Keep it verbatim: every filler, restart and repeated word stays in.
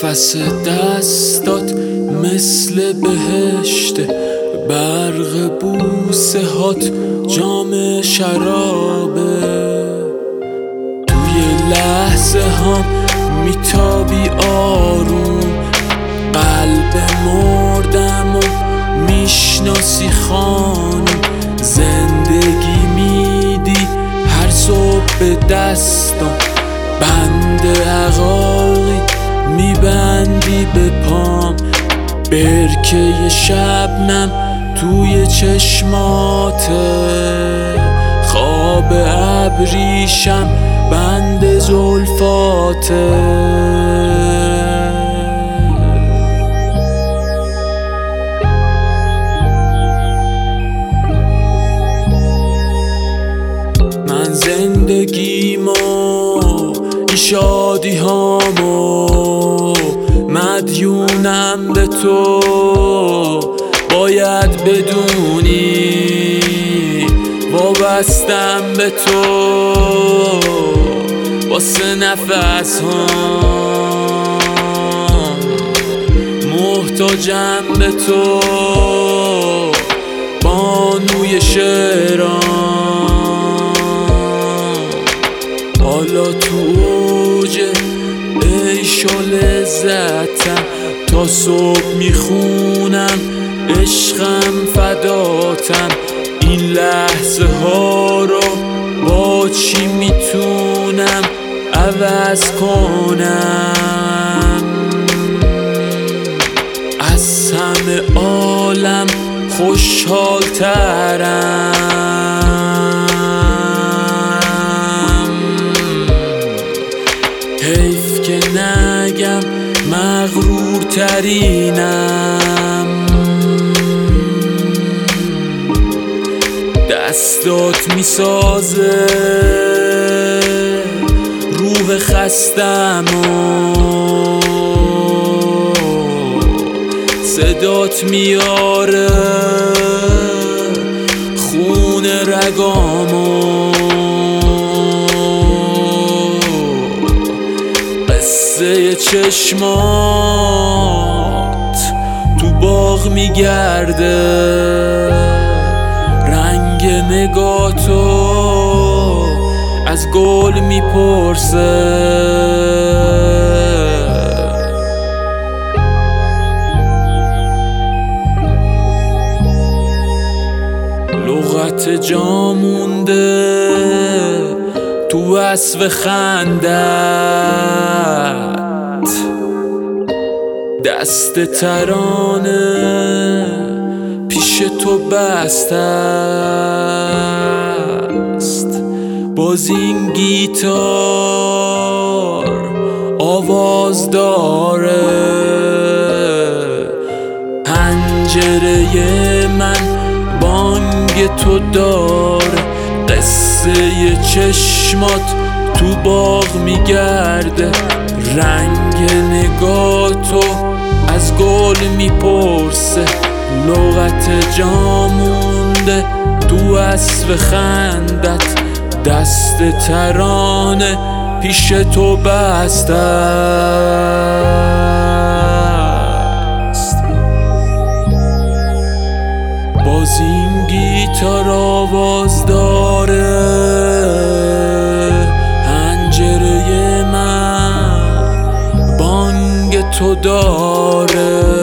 نفس دستات مثل بهشته، برق بوسه هات جام شرابه. توی لحظه هم میتابی آروم، قلب مردم و میشناسی خانم. زندگی میدی هر صبح به دستم، بند عقاقی میبندی به پام. برکه شبنم توی چشماته، خواب ابریشم بند زلفاته. من زندگیمو این شادی هامو مدیونم به تو، باید بدونی وابستم به تو. واسه نفس هم محتاجم به تو، بانوی شعرام. حالا تو اوج عیش و لذتم، تا صبح میخونم عشقم فداتم. این لحظه ها رو با چی میتونم عوض کنم؟ از همه عالم خوشحال ترم. حیف که نگم مغرور ترینم. دستات میسازه روح خستمو، صدات میاره خون رگامو. قصه چشمات تو باغ میگرده، رنگ نگاه تو از گل میپرسه. لغت جا مونده تو وصف خندت، دست ترانه پیش تو بسته است. باز این گیتار آواز داره، پنجره من بانگ تو داره. قصه چشمات تو باغ میگرده، رنگ نگاه تو از گل میپرسه. لغت جا مونده تو وصف خندت، دست ترانه پیش تو بسته است. باز این گیتار آواز داره، پنجره من بانگ تو داره.